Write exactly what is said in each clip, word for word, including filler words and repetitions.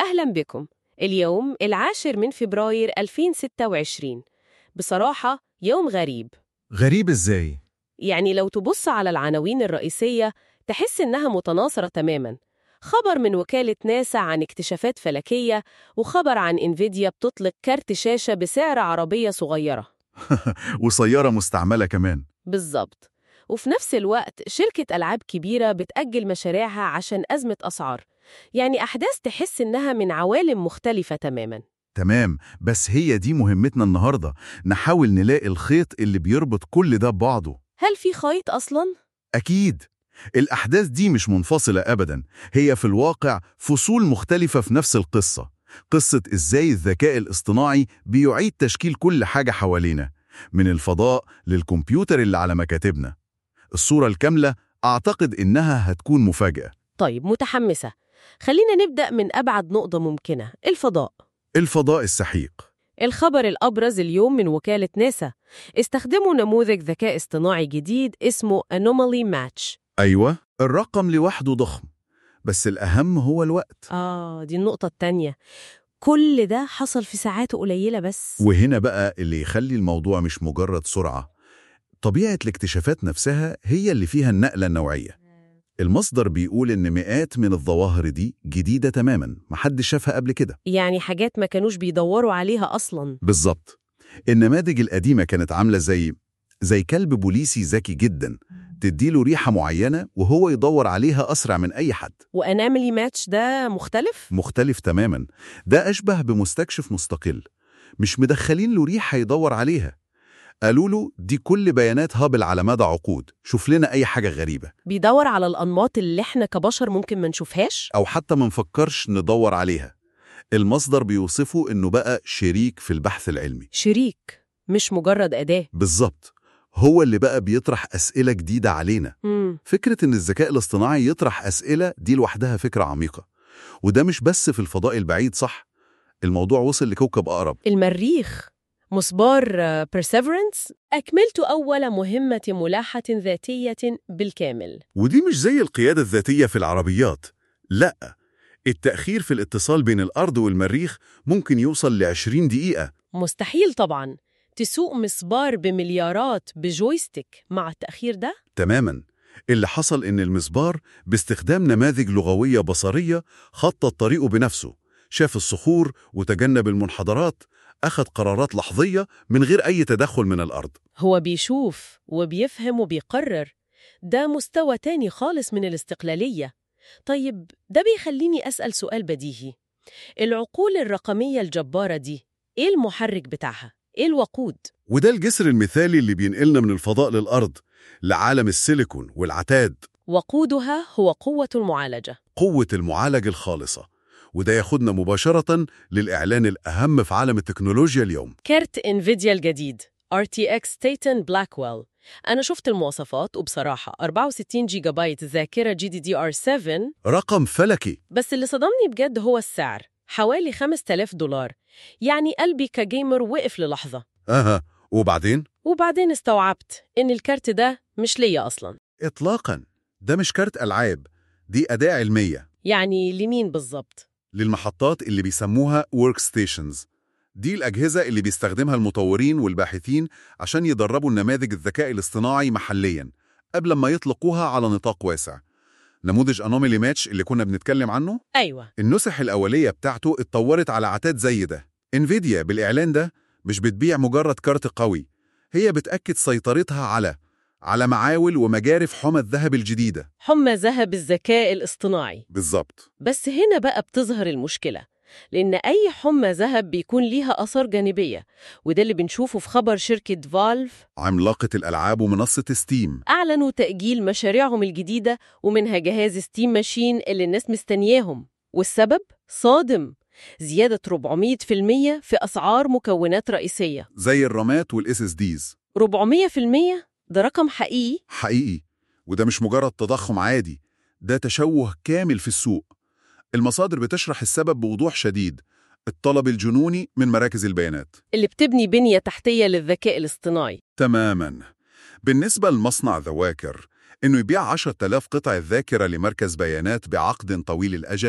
أهلا بكم. اليوم العاشر من فبراير ألفين وستة وعشرين. بصراحة يوم غريب. غريب إزاي؟ يعني لو تبص على العناوين الرئيسية تحس إنها متناصرة تماماً. خبر من وكالة ناسا عن اكتشافات فلكية، وخبر عن إنفيديا بتطلق كارت شاشة بسعر عربية صغيرة. وسيارة مستعملة كمان. بالظبط. وفي نفس الوقت شركة ألعاب كبيرة بتأجل مشاريعها عشان أزمة أسعار. يعني أحداث تحس إنها من عوالم مختلفة تماماً. تمام، بس هي دي مهمتنا النهاردة، نحاول نلاقي الخيط اللي بيربط كل ده ببعضه. هل في خيط أصلاً؟ أكيد. الأحداث دي مش منفصلة أبداً، هي في الواقع فصول مختلفة في نفس القصة. قصة إزاي الذكاء الاصطناعي بيعيد تشكيل كل حاجة حوالينا، من الفضاء للكمبيوتر اللي على مكاتبنا. الصورة الكاملة أعتقد إنها هتكون مفاجأة. طيب، متحمسة. خلينا نبدأ من أبعد نقطة ممكنة، الفضاء. الفضاء السحيق. الخبر الأبرز اليوم من وكالة ناسا، استخدموا نموذج ذكاء اصطناعي جديد اسمه Anomaly Match. أيوة، الرقم لوحده ضخم، بس الأهم هو الوقت. آه، دي النقطة التانية. كل ده حصل في ساعات قليلة بس. وهنا بقى اللي يخلي الموضوع مش مجرد سرعة. طبيعة الاكتشافات نفسها هي اللي فيها النقلة النوعية. المصدر بيقول إن مئات من الظواهر دي جديدة تماماً، محدش شافها قبل كده. يعني حاجات ما كانوش بيدوروا عليها أصلاً. بالظبط. النماذج القديمة كانت عاملة زي زي كلب بوليسي ذكي جداً، تديله ريحة معينة وهو يدور عليها أسرع من أي حد. وأناملي ماتش ده مختلف؟ مختلف تماماً. ده أشبه بمستكشف مستقل، مش مدخلين له ريحة يدور عليها. قالوا له دي كل بيانات هابل على مدى عقود، شوف لنا أي حاجة غريبة. بيدور على الأنماط اللي احنا كبشر ممكن ما نشوفهاش؟ أو حتى ما نفكرش ندور عليها. المصدر بيوصفه إنه بقى شريك في البحث العلمي. شريك، مش مجرد أداة. بالظبط. هو اللي بقى بيطرح أسئلة جديدة علينا. مم. فكرة إن الذكاء الاصطناعي يطرح أسئلة دي لوحدها فكرة عميقة. وده مش بس في الفضاء البعيد، صح؟ الموضوع وصل لكوكب أقرب. المريخ. مسبار بيرسيفرنس أكملت أول مهمة ملاحة ذاتية بالكامل. ودي مش زي القيادة الذاتية في العربيات. لأ، التأخير في الاتصال بين الأرض والمريخ ممكن يوصل لعشرين دقيقة. مستحيل طبعاً تسوق مسبار بمليارات بجويستيك مع التأخير ده. تماماً. اللي حصل إن المسبار باستخدام نماذج لغوية بصرية خطط طريقه بنفسه، شاف الصخور وتجنب المنحدرات، أخذ قرارات لحظية من غير أي تدخل من الأرض. هو بيشوف وبيفهم وبيقرر. ده مستوى تاني خالص من الاستقلالية. طيب، ده بيخليني أسأل سؤال بديهي. العقول الرقمية الجبارة دي، إيه المحرك بتاعها؟ إيه الوقود؟ وده الجسر المثالي اللي بينقلنا من الفضاء للأرض، لعالم السيليكون والعتاد. وقودها هو قوة المعالجة. قوة المعالج الخالصة. وده ياخدنا مباشرة للإعلان الأهم في عالم التكنولوجيا اليوم. كارت إنفيديا الجديد آر تي إكس تيتان بلاكويل. أنا شفت المواصفات وبصراحة أربعة وستين جيجا بايت ذاكرة جي دي دي آر سبعة. رقم فلكي. بس اللي صدمني بجد هو السعر، حوالي خمسة آلاف دولار. يعني قلبي كجيمر وقف للحظة. أها، وبعدين؟ وبعدين استوعبت إن الكارت ده مش ليا أصلاً. إطلاقاً. ده مش كارت ألعاب، دي أداة علمية. يعني لمين بالظبط؟ للمحطات اللي بيسموها workstations. دي الأجهزة اللي بيستخدمها المطورين والباحثين عشان يدربوا النماذج الذكاء الاصطناعي محلياً قبل ما يطلقوها على نطاق واسع. نموذج Anomaly Match اللي كنا بنتكلم عنه، أيوة، النسخ الأولية بتاعته اتطورت على عتاد زي ده. انفيديا بالإعلان ده مش بتبيع مجرد كارت قوي، هي بتأكد سيطرتها على على معاول ومجارف حمى الذهب الجديدة. حمى ذهب الذكاء الاصطناعي. بالظبط. بس هنا بقى بتظهر المشكلة، لأن أي حمى ذهب بيكون ليها آثار جانبية، وده اللي بنشوفه في خبر شركة فالف. عملاقة الألعاب ومنصة ستيم أعلنوا تأجيل مشاريعهم الجديدة، ومنها جهاز ستيم ماشين اللي الناس مستنياهم. والسبب صادم، زيادة أربعمية بالمية في أسعار مكونات رئيسية. زي الرامات والاس اس ديز. أربعمية بالمية ده رقم حقيقي. حقيقي. وده مش مجرد تضخم عادي، ده تشوه كامل في السوق. المصادر بتشرح السبب بوضوح شديد: الطلب الجنوني من مراكز البيانات اللي بتبني بنية تحتية للذكاء الاصطناعي. تماماً. بالنسبة لمصنع ذواكر، إنه يبيع عشرة آلاف قطعة ذاكرة لمركز بيانات بعقد طويل الأجل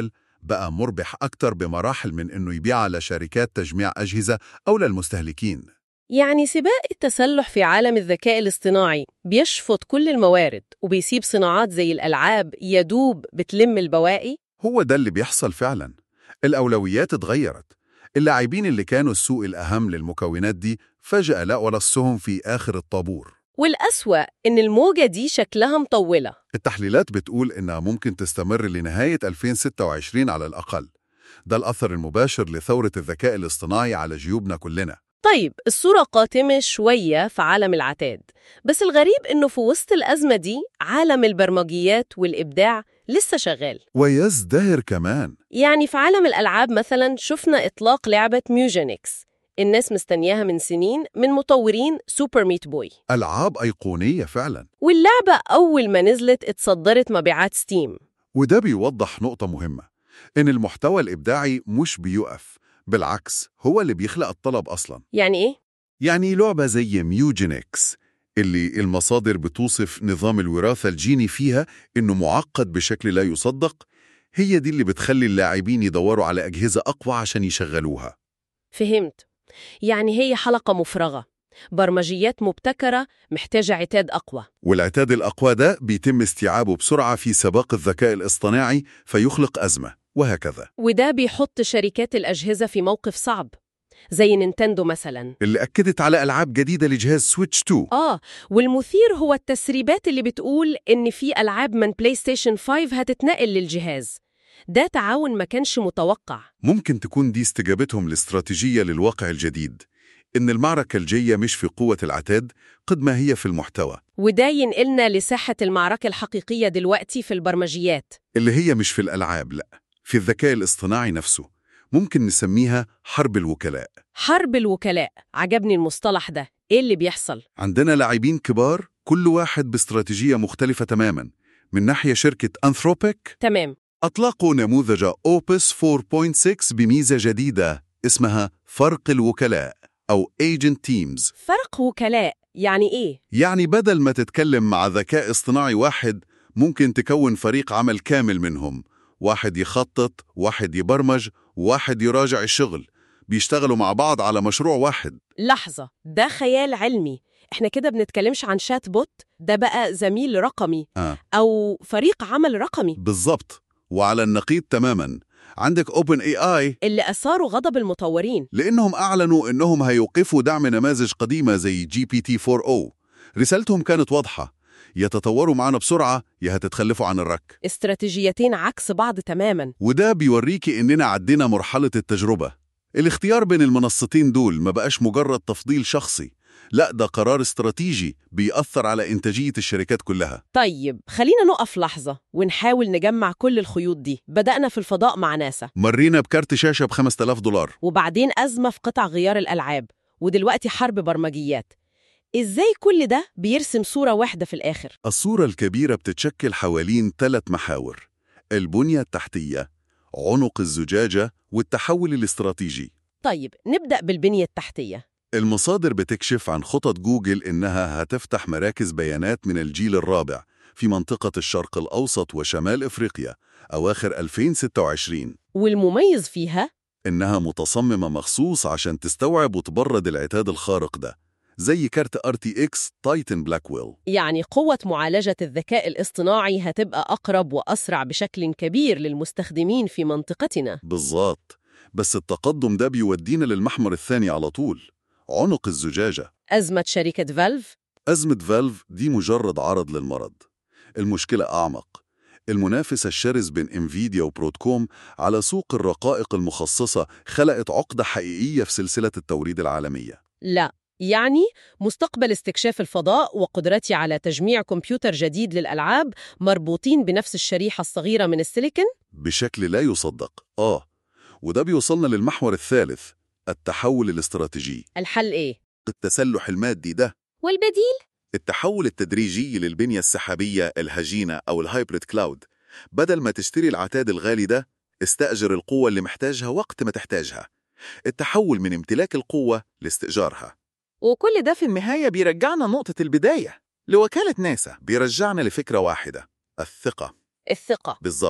بقى مربح أكتر بمراحل من إنه يبيع لشركات تجميع أجهزة أو للمستهلكين. يعني سباق التسلح في عالم الذكاء الاصطناعي بيشفط كل الموارد وبيسيب صناعات زي الألعاب يدوب بتلم البواقي؟ هو ده اللي بيحصل فعلا. الأولويات اتغيرت. اللاعبين اللي كانوا السوق الأهم للمكونات دي فجأة لقوا نفسهم في آخر الطابور. والأسوأ إن الموجة دي شكلها مطولة. التحليلات بتقول إنها ممكن تستمر لنهاية ألفين وستة وعشرين على الأقل. ده الأثر المباشر لثورة الذكاء الاصطناعي على جيوبنا كلنا. طيب الصورة قاتمة شوية في عالم العتاد، بس الغريب إنه في وسط الأزمة دي عالم البرمجيات والإبداع لسه شغال ويزدهر كمان. يعني في عالم الألعاب مثلاً شفنا إطلاق لعبة ميوجينكس، الناس مستنياها من سنين من مطورين سوبر ميت بوي. ألعاب أيقونية فعلا. واللعبة أول ما نزلت اتصدرت مبيعات ستيم. وده بيوضح نقطة مهمة، إن المحتوى الإبداعي مش بيقف، بالعكس هو اللي بيخلق الطلب أصلا. يعني إيه؟ يعني لعبة زي ميوجينكس اللي المصادر بتوصف نظام الوراثة الجيني فيها إنه معقد بشكل لا يصدق، هي دي اللي بتخلي اللاعبين يدوروا على أجهزة أقوى عشان يشغلوها. فهمت. يعني هي حلقة مفرغة، برمجيات مبتكرة محتاجة عتاد أقوى، والعتاد الأقوى ده بيتم استيعابه بسرعة في سباق الذكاء الاصطناعي فيخلق أزمة، وهكذا. وده بيحط شركات الأجهزة في موقف صعب زي نينتندو مثلاً اللي أكدت على ألعاب جديدة لجهاز سويتش تو. آه والمثير هو التسريبات اللي بتقول إن في ألعاب من بلاي ستيشن خمسة هتتنقل للجهاز. ده تعاون ما كانش متوقع. ممكن تكون دي استجابتهم الاستراتيجية للواقع الجديد، إن المعركة الجاية مش في قوة العتاد قد ما هي في المحتوى. وده ينقلنا لساحة المعركة الحقيقية دلوقتي في البرمجيات، اللي هي مش في الألعاب، لأ، في الذكاء الاصطناعي نفسه. ممكن نسميها حرب الوكلاء. حرب الوكلاء، عجبني المصطلح ده. إيه اللي بيحصل؟ عندنا لاعبين كبار كل واحد باستراتيجية مختلفة تماماً. من ناحية شركة أنثروبيك تمام، أطلقوا نموذج أوبس أربعة فاصلة ستة بميزة جديدة اسمها فرق الوكلاء أو Agent Teams. فرق وكلاء يعني إيه؟ يعني بدل ما تتكلم مع ذكاء اصطناعي واحد، ممكن تكون فريق عمل كامل منهم، واحد يخطط، واحد يبرمج، واحد يراجع الشغل، بيشتغلوا مع بعض على مشروع واحد. لحظة، ده خيال علمي. إحنا كده بنتكلمش عن شات بوت، ده بقى زميل رقمي آه. أو فريق عمل رقمي. بالضبط. وعلى النقيض تماماً عندك أوبن إي آي اللي أثاروا غضب المطورين لأنهم أعلنوا إنهم هيوقفوا دعم نماذج قديمة زي جي بي تي فور أو. رسالتهم كانت واضحة، يا تطوروا معنا بسرعة يا هتتخلفوا عن الرك. استراتيجيتين عكس بعض تماماً. وده بيوريكي إننا عدينا مرحلة التجربة. الاختيار بين المنصتين دول ما بقاش مجرد تفضيل شخصي، لا ده قرار استراتيجي بيأثر على إنتاجية الشركات كلها. طيب خلينا نقف لحظة ونحاول نجمع كل الخيوط دي. بدأنا في الفضاء مع ناسا، مرينا بكارت شاشة بخمسة آلاف دولار، وبعدين أزمة في قطع غيار الألعاب، ودلوقتي حرب برمجيات. إزاي كل ده بيرسم صورة واحدة في الآخر؟ الصورة الكبيرة بتتشكل حوالين ثلاث محاور: البنية التحتية، عنق الزجاجة، والتحول الاستراتيجي. طيب نبدأ بالبنية التحتية. المصادر بتكشف عن خطط جوجل إنها هتفتح مراكز بيانات من الجيل الرابع في منطقة الشرق الأوسط وشمال إفريقيا أواخر ألفين وستة وعشرين. والمميز فيها إنها متصممة مخصوص عشان تستوعب وتبرد العتاد الخارق ده، زي كارت آر تي إكس تايتن بلاكويل. يعني قوة معالجة الذكاء الاصطناعي هتبقى أقرب وأسرع بشكل كبير للمستخدمين في منطقتنا. بالضبط. بس التقدم ده بيودينا للمحور الثاني على طول، عنق الزجاجة. أزمة شركة فالف. أزمة فالف دي مجرد عرض للمرض. المشكلة أعمق. المنافسة الشرس بين انفيديا وبرودكوم على سوق الرقائق المخصصة خلقت عقدة حقيقية في سلسلة التوريد العالمية. لا، يعني مستقبل استكشاف الفضاء وقدرتي على تجميع كمبيوتر جديد للألعاب مربوطين بنفس الشريحة الصغيرة من السيليكون؟ بشكل لا يصدق. آه وده بيوصلنا للمحور الثالث، التحول الاستراتيجي. الحل إيه؟ التسلح المادي ده. والبديل؟ التحول التدريجي للبنية السحابية الهجينة أو الهايبريد كلاود. بدل ما تشتري العتاد الغالي ده، استأجر القوة اللي محتاجها وقت ما تحتاجها. التحول من امتلاك القوة لاستئجارها. وكل ده في النهاية بيرجعنا نقطة البداية لوكالة ناسا. بيرجعنا لفكرة واحدة، الثقة. الثقة. بالضبط.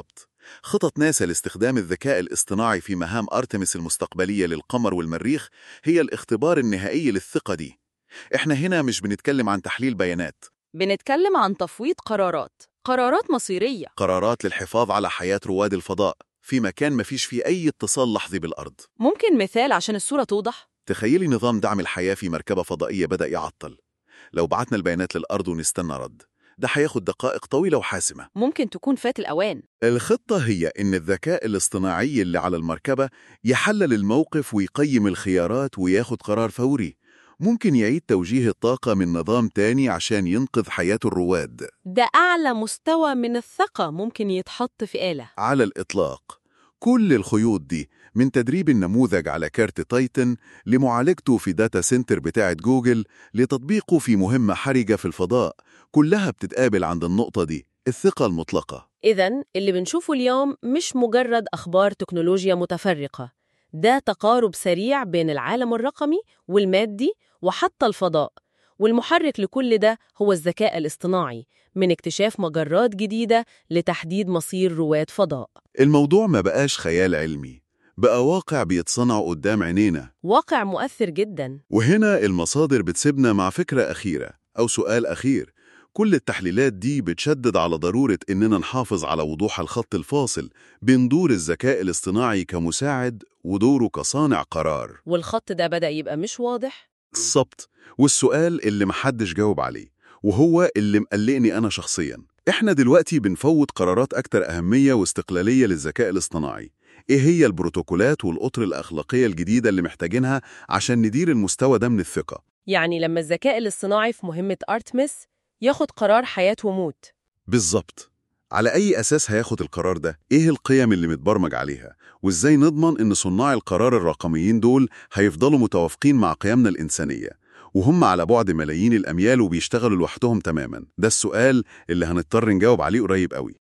خطط ناسا لاستخدام الذكاء الاصطناعي في مهام أرتمس المستقبلية للقمر والمريخ هي الاختبار النهائي للثقة دي. إحنا هنا مش بنتكلم عن تحليل بيانات، بنتكلم عن تفويض قرارات، قرارات مصيرية. قرارات للحفاظ على حياة رواد الفضاء في مكان مفيش فيه أي اتصال لحظي بالأرض. ممكن مثال عشان الصورة توضح؟ تخيلي نظام دعم الحياة في مركبة فضائية بدأ يعطل. لو بعتنا البيانات للأرض ونستنى رد، ده هياخد دقائق طويلة وحاسمة. ممكن تكون فات الأوان. الخطة هي إن الذكاء الاصطناعي اللي على المركبة يحلل الموقف ويقيم الخيارات وياخد قرار فوري. ممكن يعيد توجيه الطاقة من نظام تاني عشان ينقذ حياة الرواد. ده أعلى مستوى من الثقة ممكن يتحط في آلة. على الإطلاق. كل الخيوط دي، من تدريب النموذج على كارت تايتن لمعالجته في داتا سنتر بتاعة جوجل لتطبيقه في مهمة حرجة في الفضاء، كلها بتتقابل عند النقطة دي، الثقة المطلقة. إذن اللي بنشوفه اليوم مش مجرد أخبار تكنولوجيا متفرقة، ده تقارب سريع بين العالم الرقمي والمادي وحتى الفضاء. والمحرك لكل ده هو الذكاء الاصطناعي، من اكتشاف مجرات جديدة لتحديد مصير رواد فضاء. الموضوع ما بقاش خيال علمي، بقى واقع بيتصنع قدام عينينا، واقع مؤثر جداً. وهنا المصادر بتسيبنا مع فكرة أخيرة أو سؤال أخير. كل التحليلات دي بتشدد على ضرورة إننا نحافظ على وضوح الخط الفاصل بين دور الذكاء الاصطناعي كمساعد ودوره كصانع قرار. والخط ده بدأ يبقى مش واضح. بالظبط. والسؤال اللي محدش جاوب عليه، وهو اللي مقلقني أنا شخصياً، إحنا دلوقتي بنفوت قرارات أكتر أهمية واستقلالية للذكاء الاصطناعي. إيه هي البروتوكولات والأطر الأخلاقية الجديدة اللي محتاجينها عشان ندير المستوى ده من الثقة؟ يعني لما الذكاء الاصطناعي في مهمة أرتمس ياخد قرار حياة وموت. بالظبط. على أي أساس هياخد القرار ده؟ إيه القيم اللي متبرمج عليها؟ وإزاي نضمن إن صناع القرار الرقميين دول هيفضلوا متوافقين مع قيمنا الإنسانية وهم على بعد ملايين الأميال وبيشتغلوا لوحدهم تماماً؟ ده السؤال اللي هنضطر نجاوب عليه قريب قوي.